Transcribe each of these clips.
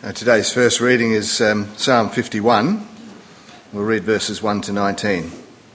Today's first reading is Psalm 51. We'll read verses 1 to 19.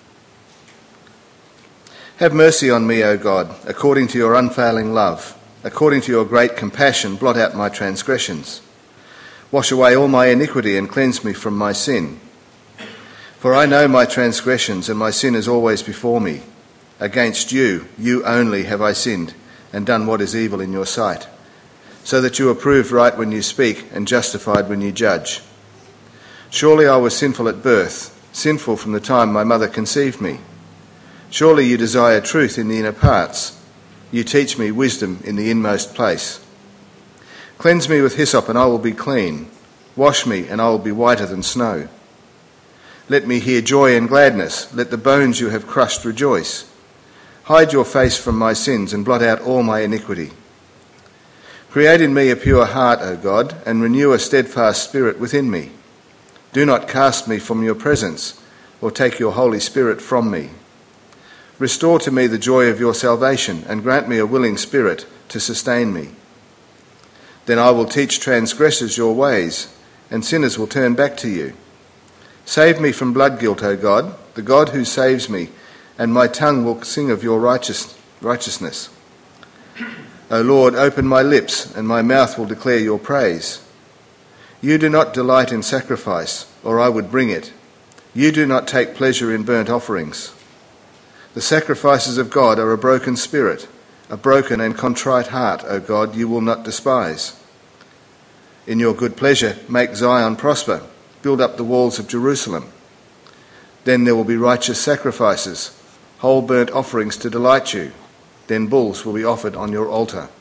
Have mercy on me, O God, according to your unfailing love. According to your great compassion, blot out my transgressions. Wash away all my iniquity and cleanse me from my sin. For I know my transgressions, and my sin is always before me. Against you, you only, have I sinned and done what is evil in your sight, so that you are proved right when you speak and justified when you judge. Surely I was sinful at birth, sinful from the time my mother conceived me. Surely you desire truth in the inner parts. You teach me wisdom in the inmost place. Cleanse me with hyssop and I will be clean. Wash me and I will be whiter than snow. Let me hear joy and gladness. Let the bones you have crushed rejoice. Hide your face from my sins and blot out all my iniquity. Create in me a pure heart, O God, and renew a steadfast spirit within me. Do not cast me from your presence, or take your Holy Spirit from me. Restore to me the joy of your salvation, and grant me a willing spirit to sustain me. Then I will teach transgressors your ways, and sinners will turn back to you. Save me from blood guilt, O God, the God who saves me, and my tongue will sing of your righteousness. O Lord, open my lips, and my mouth will declare your praise. You do not delight in sacrifice, or I would bring it. You do not take pleasure in burnt offerings. The sacrifices of God are a broken spirit, a broken and contrite heart, O God, you will not despise. In your good pleasure, make Zion prosper. Build up the walls of Jerusalem. Then there will be righteous sacrifices, whole burnt offerings to delight you. Then bulls will be offered on your altar.